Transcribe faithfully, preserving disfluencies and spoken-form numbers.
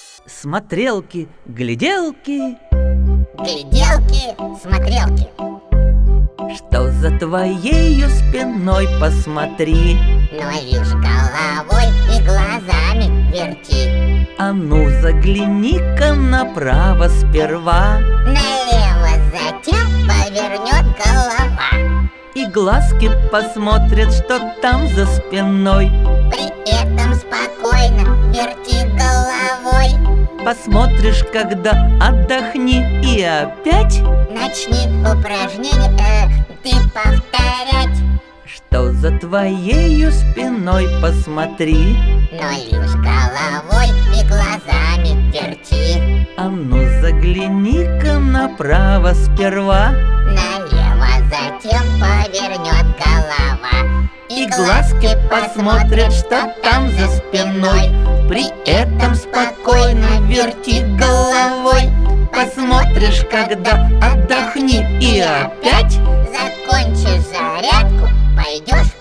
Смотрелки, гляделки, гляделки, смотрелки. что за твоею спиной, посмотри. Но лишь головой и глазами верти. А ну загляни-ка направо сперва, Налево затем повернет голова. и глазки посмотрят, что там за спиной. При этом спокойно верти головой. Посмотришь, когда отдохни и опять. Начни упражнение э, ты повторять. Что за твоею спиной, посмотри. Но лишь головой и глазами верти. А ну загляни-ка направо сперва, Налево затем повернет голова. и глазки посмотрят, что там за спиной. При этом спокойно верти головой. Посмотришь, когда отдохни и опять. Закончишь зарядку, пойдешь